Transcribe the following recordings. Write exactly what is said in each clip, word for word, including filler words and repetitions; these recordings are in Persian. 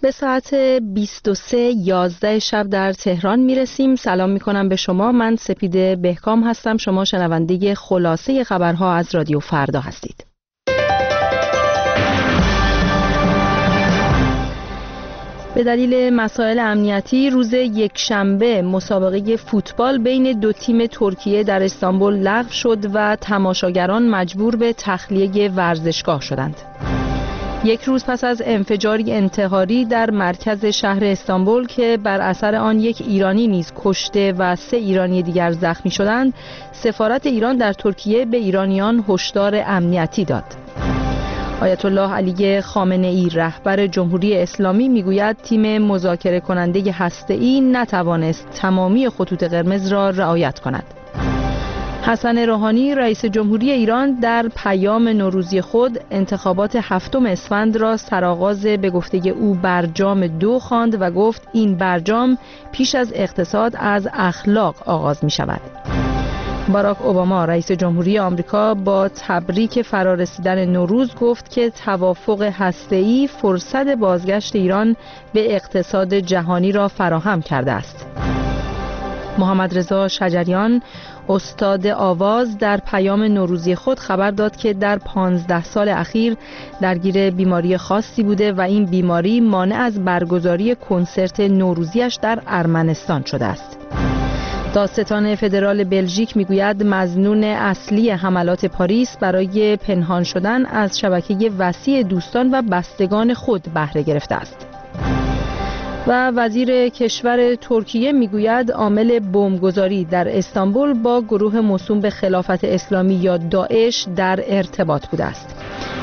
به ساعت بیست و سه یازده شب در تهران میرسیم. سلام میکنم به شما. من سپیده بهکام هستم. شما شنونده خلاصه خبرها از رادیو فردا هستید. به دلیل مسائل امنیتی روز یکشنبه مسابقه فوتبال بین دو تیم ترکیه در استانبول لغو شد و تماشاگران مجبور به تخلیه ورزشگاه شدند. یک روز پس از انفجاری انتحاری در مرکز شهر استانبول که بر اثر آن یک ایرانی نیز کشته و سه ایرانی دیگر زخمی شدند، سفارت ایران در ترکیه به ایرانیان هشدار امنیتی داد. آیت الله علی خامنه‌ای رهبر جمهوری اسلامی میگوید تیم مذاکره کننده هسته‌ای نتوانست تمامی خطوط قرمز را رعایت کند. حسن روحانی رئیس جمهوری ایران در پیام نوروزی خود انتخابات هفتم اسفند را سرآغاز به گفته او برجام دو خواند و گفت این برجام پیش از اقتصاد از اخلاق آغاز می شود. باراک اوباما رئیس جمهوری آمریکا با تبریک فرارسیدن نوروز گفت که توافق هسته‌ای فرصت بازگشت ایران به اقتصاد جهانی را فراهم کرده است. محمد رضا شجریان استاد آواز در پیام نوروزی خود خبر داد که در پانزده سال اخیر درگیر بیماری خاصی بوده و این بیماری مانع از برگزاری کنسرت نوروزیش در ارمنستان شده است. دادستان فدرال بلژیک میگوید مظنون اصلی حملات پاریس برای پنهان شدن از شبکه وسیع دوستان و بستگان خود بهره گرفته است. و وزیر کشور ترکیه میگوید عامل بمبگذاری در استانبول با گروه موسوم به خلافت اسلامی یا داعش در ارتباط بوده است.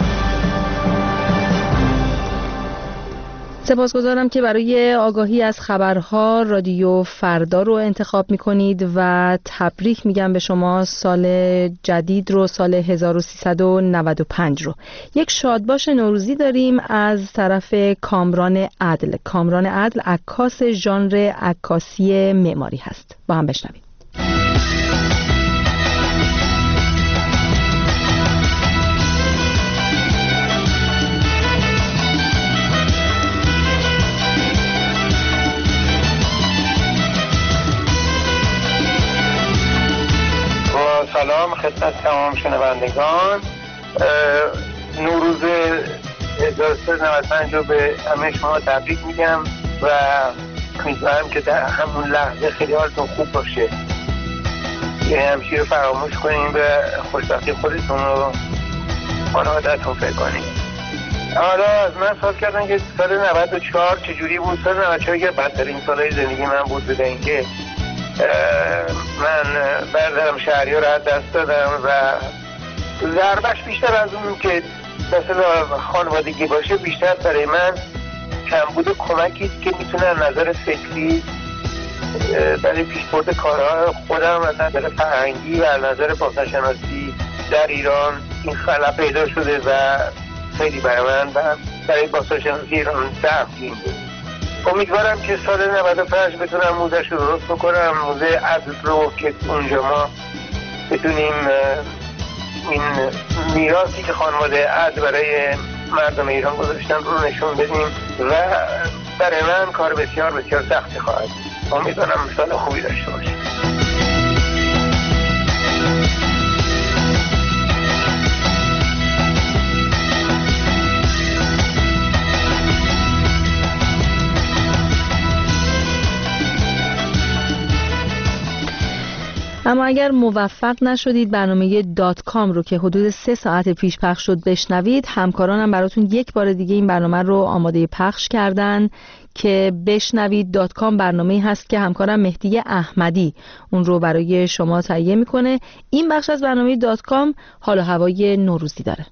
سپاسگزارم که برای آگاهی از خبرها رادیو فردا رو انتخاب میکنید و تبریک میگم به شما سال جدید رو، سال هزار و سیصد و نود و پنج رو. یک شادباش نوروزی داریم از طرف کامران عدل. کامران عدل عکاس ژانر عکاسی معماری هست. با هم بشنویم. سلام خدمت تمام شنوندگان. نوروز هزار و سیصد و نود و پنج رو به همه شما تبریک میگم و امیدوارم که در همون لحظه خیلی حالتون خوب باشه. یه همچی رو فراموش کنین و خوشبختی خودتون رو خانواده‌تون فکر کنین. حالا از من سوال کردن که سال نود و چهار چجوری بود؟ سال نود و چهار که بدترین سالهای زندگی من بود، بوده اینکه من برادرم شهریار رو از دست دادم و ضربش بیشتر از اون که مثلا خانوادگی باشه بیشتر برای من کمبود کمکی که میتونه از نظر فکری برای پیشبرد کارها خودم از نظر فرهنگی و از نظر بازارشناسی در ایران این خلا پیدا شده و خیلی برای من و برای بازارشناسی ایران ضعفی بود. امیدوارم که سال نود و پنج بتونم موزش رو درست بکنم، موزه عدل رو که اونجا ما بتونیم این میراثی که خانواده عدل برای مردم ایران گذاشتن رو نشون بدیم و برای من کار بسیار بسیار سختی خواهد. امیدوارم سال خوبی داشته باشیم. اما اگر موفق نشدید برنامه دات کام رو که حدود سه ساعت پیش پخش شد بشنوید، همکارانم براتون یک بار دیگه این برنامه رو آماده پخش کردن که بشنوید دات کام برنامه‌ای هست که همکارم مهدی احمدی اون رو برای شما تهیه میکنه. این بخش از برنامه دات کام حال و هوای نوروزی داره.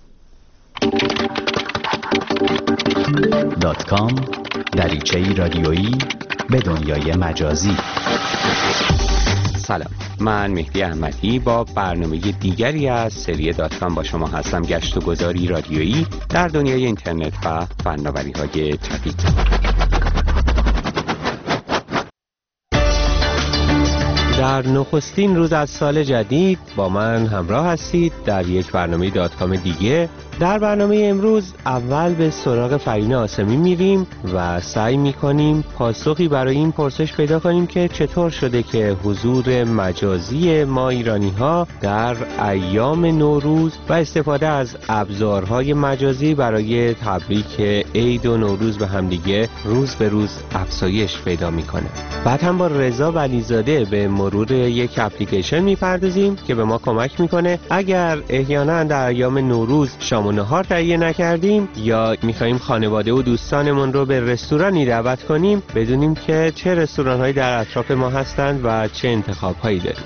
دات کام دریچه‌ای رادیویی به دنیای مجازی. سلام، من مهدی احمدی با برنامه دیگری از سری دات کام با شما هستم. گشت و گذاری رادیویی در دنیای اینترنت و فناوری‌های جدید. در نخستین روز از سال جدید با من همراه هستید در یک برنامه دات کام دیگه در برنامه امروز اول به سراغ فرین آسمی میریم و سعی میکنیم پاسخی برای این پرسش پیدا کنیم که چطور شده که حضور مجازی ما ایرانی ها در ایام نوروز و استفاده از ابزارهای مجازی برای تبریک عید و نوروز به همدیگه روز به روز افزایش پیدا میکنه. بعد هم با رضا ولیزاده به مرور یک اپلیکیشن میپردازیم که به ما کمک میکنه اگر احیانا در ایام نوروز شام و نهار تهیه نکردیم یا میخواییم خانواده و دوستانمون رو به رستورانی دعوت کنیم بدونیم که چه رستوران‌هایی در اطراف ما هستند و چه انتخاب‌هایی داریم.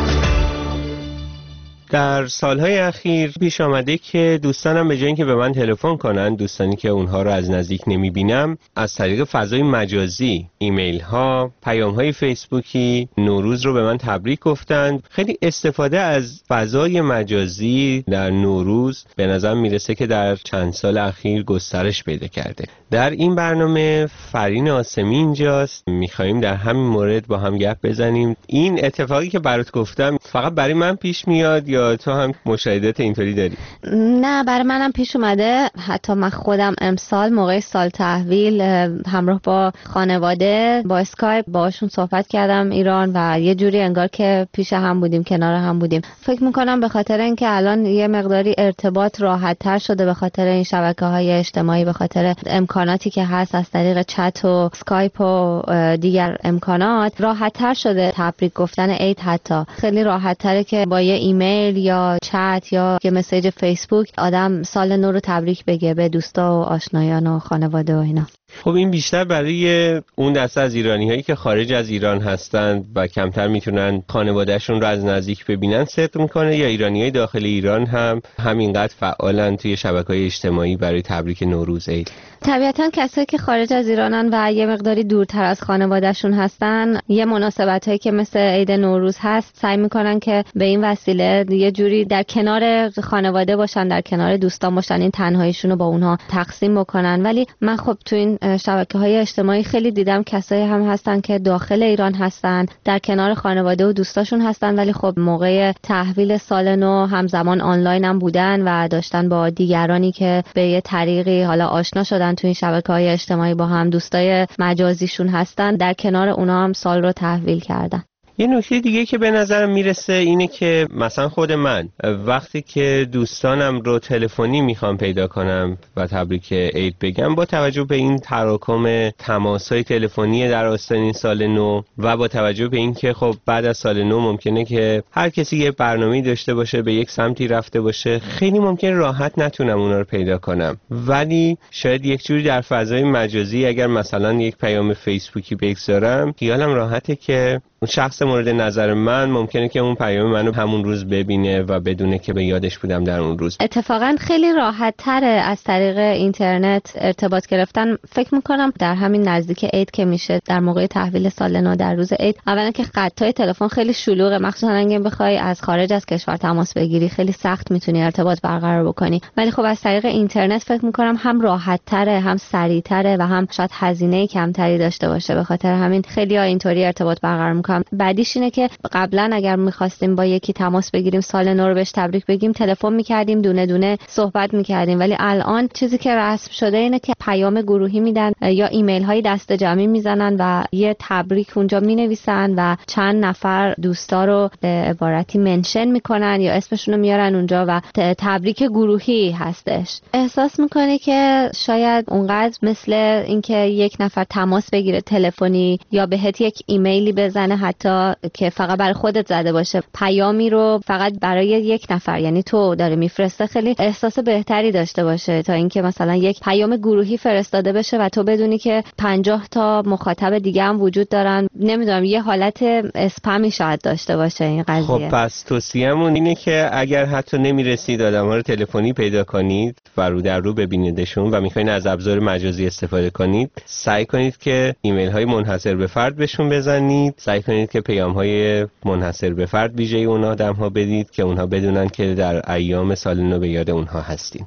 در سالهای اخیر پیش آمده که دوستانم به جای اینکه به من تلفن کنن، دوستانی که اونها رو از نزدیک نمیبینم، از طریق فضای مجازی، ایمیل ها، پیام های فیسبوکی نوروز رو به من تبریک گفتند. خیلی استفاده از فضای مجازی در نوروز به نظر میرسه که در چند سال اخیر گسترش پیدا کرده. در این برنامه فرین آسمی اینجاست، میخواییم در همین مورد با هم گپ بزنیم. این اتفاقی که برات گفتم فقط برای من پیش میاد یا تو هم مشاهدات اینطوری داری؟ نه، برای منم پیش اومده. حتی من خودم امسال موقع سال تحویل همراه با خانواده با اسکایپ باشون صحبت کردم ایران و یه جوری انگار که پیش هم بودیم، کنار هم بودیم. فکر میکنم به خاطر اینکه الان یه مقداری ارتباط راحت تر شده به خاطر این شبکه‌های اجتماعی، به خاطر امکاناتی که هست از طریق چت و اسکایپ و دیگر امکانات، راحت تر شده تبریک گفتن عید. حتی خیلی راحت تره که با یه ایمیل یا چت یا یه مسیج فیسبوک آدم سال نو رو تبریک بگه به دوستا و آشنایان و خانواده و اینا. خب این بیشتر برای اون دسته از ایرانی هایی که خارج از ایران هستند و کمتر میتونن خانوادهشون رو از نزدیک ببینن صدق میکنه، یا ایرانی های داخل ایران هم همینقدر فعالن توی شبکه‌های اجتماعی برای تبریک نوروز عید؟ طبیعتاً کسایی که خارج از ایرانن و یه مقداری دورتر از خانوادهشون هستن، یه مناسبتایی که مثل عید نوروز هست سعی میکنن که به این وسیله یه جوری در کنار خانواده باشن، در کنار دوستان باشن، این تنهاییشون رو با اونها تقسیم بکنن. ولی من خب تو این شبکه‌های اجتماعی خیلی دیدم کسایی هم هستن که داخل ایران هستن، در کنار خانواده و دوستاشون هستن، ولی خب موقع تحویل سال نو همزمان آنلاین هم بودن و داشتن با دیگرانی که به یه طریقی حالا آشنا شدن تو این شبکه‌های اجتماعی با هم، دوستای مجازیشون هستن، در کنار اونا هم سال رو تحویل کردن. یه نکته دیگه که به نظرم میرسه اینه که مثلا خود من وقتی که دوستانم رو تلفنی میخوام پیدا کنم و تبریک عید بگم، با توجه به این تراکم تماس‌های تلفنی در آستانه سال نو و با توجه به اینکه خب بعد از سال نو ممکنه که هر کسی یه برنامه‌ای داشته باشه، به یک سمتی رفته باشه، خیلی ممکن راحت نتونم اونا رو پیدا کنم. ولی شاید یک جوری در فضای مجازی اگر مثلا یک پیام فیسبوکی بگذارم، خیالم راحته که اون شخص مورد نظر من ممکنه که اون پیام منو همون روز ببینه و بدونه که به یادش بودم در اون روز. اتفاقا خیلی راحت تره از طریق اینترنت ارتباط گرفتن. فکر میکنم در همین نزدیک عید که میشه، در موقع تحویل سال نو در روز عید، اولا که خطای تلفن خیلی شلوغه، مخصوصا اگه بخوای از خارج از کشور تماس بگیری خیلی سخت میتونی ارتباط برقرار بکنی. ولی خب از طریق اینترنت فکر میکنم هم راحت تره، هم سریع تره و هم شاید هزینه کمتری داشته باشه. به خاطر همین خیلی‌ها اینطوری ارتباط برقرار میکنن. بعدیش اینه که قبلا اگر می‌خواستیم با یکی تماس بگیریم سال نو رو بهش تبریک بگیم، تلفن می‌کردیم، دونه دونه صحبت می‌کردیم. ولی الان چیزی که رسم شده اینه که پیام گروهی میدن یا ایمیل‌های دست جمعی میزنن و یه تبریک اونجا می‌نویسن و چند نفر دوستا رو به عبارتی منشن می‌کنن یا اسمشون رو میارن اونجا و تبریک گروهی هستش. احساس می‌کنی که شاید اونقدر مثل اینکه یک نفر تماس بگیره تلفنی یا بهت یک ایمیلی بزنه حتی که فقط برای خودت زده باشه، پیامی رو فقط برای یک نفر یعنی تو داره میفرسته، خیلی احساس بهتری داشته باشه تا اینکه مثلا یک پیام گروهی فرستاده بشه و تو بدونی که پنجاه تا مخاطب دیگه هم وجود دارن. نمیدونم، یه حالت اسپمی شاید داشته باشه این قضیه. خب پس توصیه‌مون اینه که اگر حتی نمیرسید آدم‌ها رو تلفنی پیدا کنید و رو در رو ببینیدشون و میخواین از ابزار مجازی استفاده کنید، سعی کنید که ایمیل‌های منحصر به فرد بهشون بزنید، سعی کنید که پیام‌های منحصر به فرد ویژه اون آدم‌ها بدید که اونها بدونن که در ایام سال نو به یاد اونها هستین.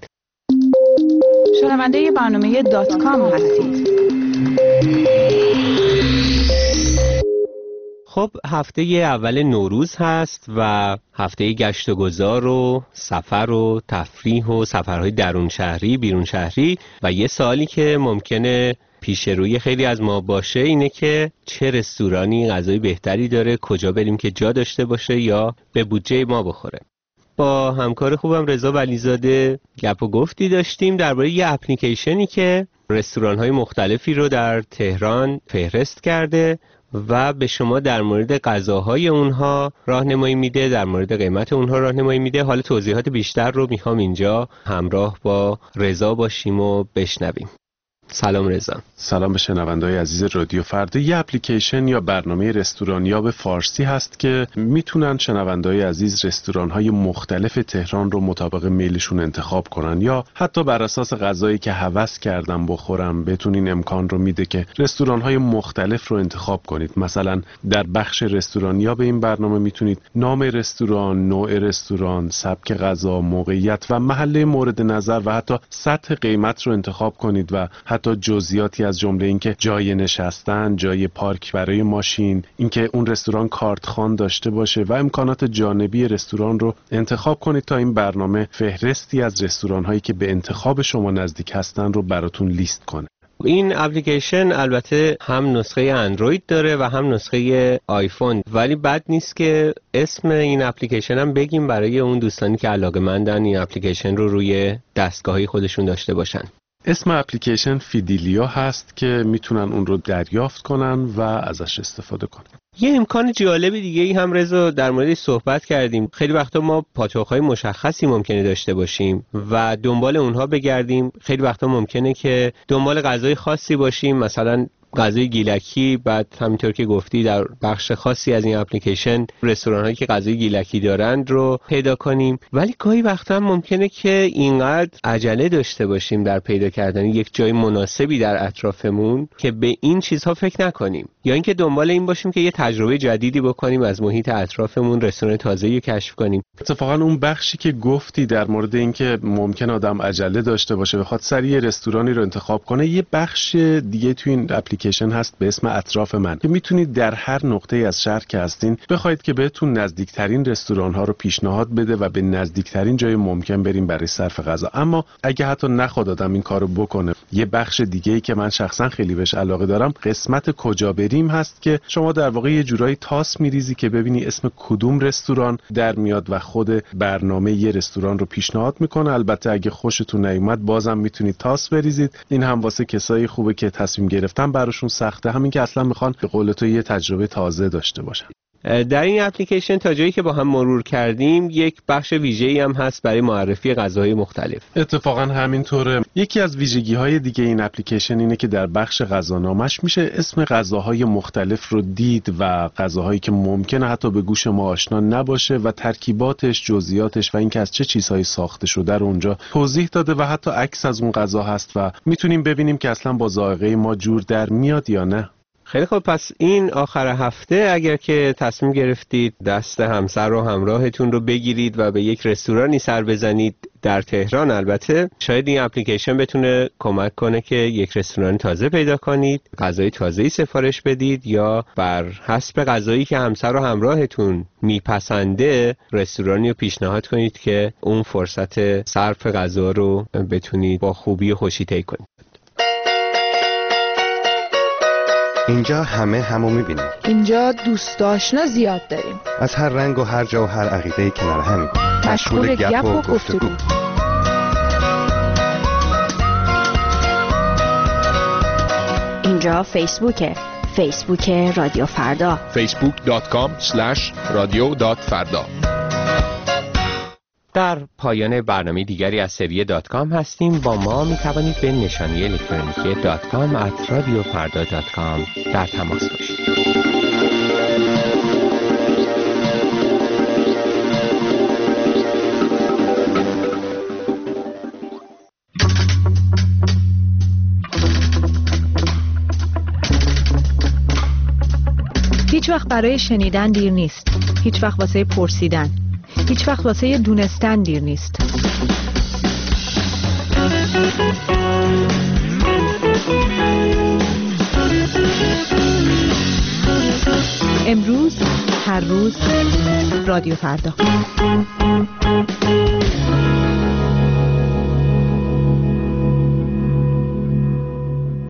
شنونده برنامه دات کام هستید. خب هفته اول نوروز هست و هفته گشت و گذار و سفر و تفریح و سفرهای درون شهری بیرون شهری و یه سوالی که ممکنه پیش روی خیلی از ما باشه اینه که چه رستورانی غذای بهتری داره، کجا بریم که جا داشته باشه یا به بودجه ما بخوره. با همکار خوبم رضا ولیزاده گپ و گفتی داشتیم درباره یه اپلیکیشنی که رستوران‌های مختلفی رو در تهران فهرست کرده و به شما در مورد غذاهای اونها راهنمایی میده، در مورد قیمت اونها راهنمایی میده. حالا توضیحات بیشتر رو میخوام اینجا همراه با رضا باشیم و بشنویم. سلام رضا. سلام به شنونده‌های عزیز رادیو فردا. یه اپلیکیشن یا برنامه رستورانیا به فارسی هست که میتونن شنونده‌های عزیز رستوران‌های مختلف تهران رو مطابق میلشون انتخاب کنن یا حتی بر اساس غذایی که هوس کردن بخورم بتونین امکان رو میده که رستوران‌های مختلف رو انتخاب کنید. مثلا در بخش رستورانیا به این برنامه میتونید نام رستوران، نوع رستوران، سبک غذا، موقعیت و محله مورد نظر و حتی سطح قیمت رو انتخاب کنید و حتی جزئیاتی از جمله اینکه جای نشستن، جای پارک برای ماشین، اینکه اون رستوران کارتخوان داشته باشه و امکانات جانبی رستوران رو انتخاب کنید تا این برنامه فهرستی از رستوران‌هایی که به انتخاب شما نزدیک هستن رو براتون لیست کنه. این اپلیکیشن البته هم نسخه اندروید داره و هم نسخه آیفون، ولی بد نیست که اسم این اپلیکیشن هم بگیم برای اون دوستانی که علاقه‌مندن این اپلیکیشن رو روی دستگاهی خودشون داشته باشن. اسم اپلیکیشن فیدیلیا هست که میتونن اون رو دریافت کنن و ازش استفاده کنن. یه امکان جالب دیگه ای هم رضا در موردش صحبت کردیم. خیلی وقتا ما پاتوق‌های مشخصی ممکنه داشته باشیم و دنبال اونها بگردیم. خیلی وقتا ممکنه که دنبال غذای خاصی باشیم، مثلا غذای گیلکی، بعد همینطور که گفتی در بخش خاصی از این اپلیکیشن رستوران هایی که غذای گیلکی دارند رو پیدا کنیم، ولی گاهی وقتا هم ممکنه که اینقدر عجله داشته باشیم در پیدا کردن یک جای مناسبی در اطرافمون که به این چیزها فکر نکنیم، یا اینکه دنبال این باشیم که یه تجربه جدیدی بکنیم، از محیط اطرافمون رستوران تازه‌ای رو کشف کنیم. اتفاقا اون بخشی که گفتی در مورد اینکه ممکن آدم عجله داشته باشه بخواد سریع رستورانی رو انتخاب کنه، یه بخش دیگه تو این اپلیکیشن هست به اسم اطراف من که میتونید در هر نقطه از شهر که هستین بخواید که بهتون نزدیکترین رستوران ها رو پیشنهاد بده و به نزدیکترین جای ممکن بریم برای صرف غذا. اما اگه حتی نخواد آدم این کارو بکنه، یه بخش دیگه ای که من شخصا خیلی بهش علاقه دارم قسمت کجا بریم هست که شما در واقع یه جورایی تاس میریزی که ببینی اسم کدوم رستوران در میاد و خود برنامه یه رستوران رو پیشنهاد میکنه. البته اگه خوشتون نیومد بازم میتونید تاس بریزید. این هم واسه کسایی خوبه که تصمیم گرفتن براشون سخته، همین که اصلا میخوان به قول تو یه تجربه تازه داشته باشن. در این اپلیکیشن تا جایی که با هم مرور کردیم یک بخش ویژه‌ای هم هست برای معرفی غذاهای مختلف. اتفاقا همینطوره. یکی از ویژگی‌های دیگه این اپلیکیشن اینه که در بخش غذانامش میشه اسم غذاهای مختلف رو دید و غذاهایی که ممکنه حتی به گوش ما آشنا نباشه و ترکیباتش، جزئیاتش و اینکه از چه چیزهایی ساخته شده رو اونجا توضیح داده و حتی عکس از اون غذا هست و میتونیم ببینیم که اصلا با ذائقه ما جور در میاد یا نه. خیلی خوب، پس این آخر هفته اگر که تصمیم گرفتید دست همسر و همراهتون رو بگیرید و به یک رستورانی سر بزنید در تهران، البته شاید این اپلیکیشن بتونه کمک کنه که یک رستوران تازه پیدا کنید، غذای تازه‌ای سفارش بدید یا بر حسب غذایی که همسر و همراهتون میپسنده رستورانی رو پیشنهاد کنید که اون فرصت صرف غذا رو بتونید با خوبی و خوشی طی کنید. اینجا همه همو میبینیم. اینجا دوست آشنا زیاد داریم. از هر رنگ و هر جا و هر عقیده‌ای کنار همیم. مشغول گپ و گفتگو. اینجا فیسبوکه. فیسبوک رادیو فردا. فیسبوک دات کام اسلش رادیو دات فردا. در پایان برنامه دیگری از سری دات کام هستیم. با ما می توانید به نشانی الکترونیکی دات کام ات رادیو فردا دات کام در تماس باشید. هیچ وقت برای شنیدن دیر نیست. هیچ وقت واسه پرسیدن. هیچ وقت واسه دونستن دیر نیست. امروز، هر روز، رادیو فردا.